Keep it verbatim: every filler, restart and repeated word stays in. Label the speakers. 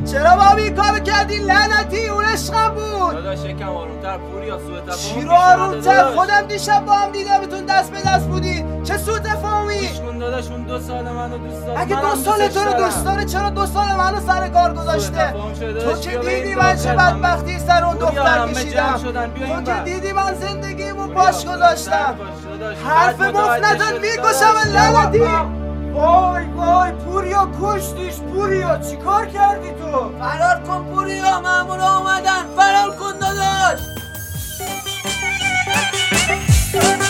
Speaker 1: چرا با این کارو کردی لعنتی؟ اون عشقم بود.
Speaker 2: داداش یکم آرومتر پوریا، سوء تفاهم
Speaker 1: چی رو آرومتر؟ خودم دیشب با هم دیدمتون دست به دست بودی. چه سوء تفاهمی؟
Speaker 2: گوش کن داداش، اون دو سال منو دوست داره.
Speaker 1: اگه دو سال تو رو دوست داره چرا دو سال منو سر کار گذاشته؟ تو که دیدی من چه بدبختی سر اون دختر کشیدم. تو که دیدی من زندگیمو پاش گذاشتم. حرف مفت نزن میکشم لعنتی. وای وای پوریا کشتیش. پوریا چی کار کردی تو؟
Speaker 3: فرار کن پوریا، مامورا اومدن، فرار کن داداش.